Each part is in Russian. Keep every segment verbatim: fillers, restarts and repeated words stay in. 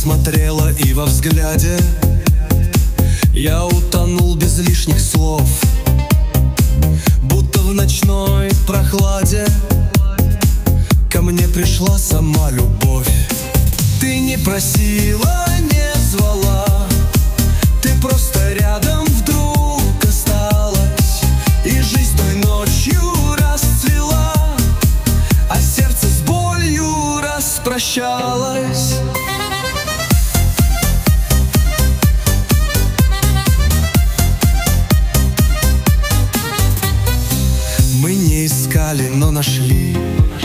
смотрела, и во взгляде я утонул без лишних слов, будто в ночной прохладе ко мне пришла сама любовь. Ты не просила, не звала, ты просто рядом вдруг осталась, и жизнь той ночью расцвела, а сердце с болью распрощалось. Мы не искали, но нашли,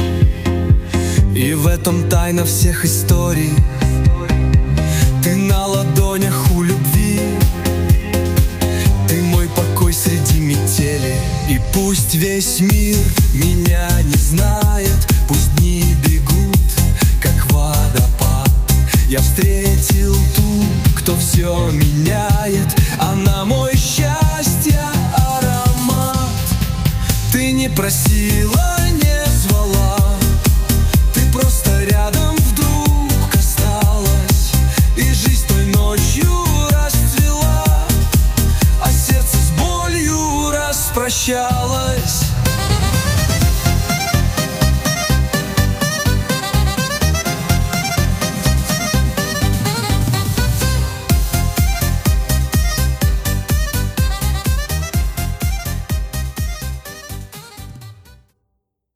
и в этом тайна всех историй. Ты на ладонях у любви, ты мой покой среди метели. И пусть весь мир меня не знает, пусть дни бегут, как водопад, я встретил ту, кто все меняет, она мой счастье аромат. Ты не просила,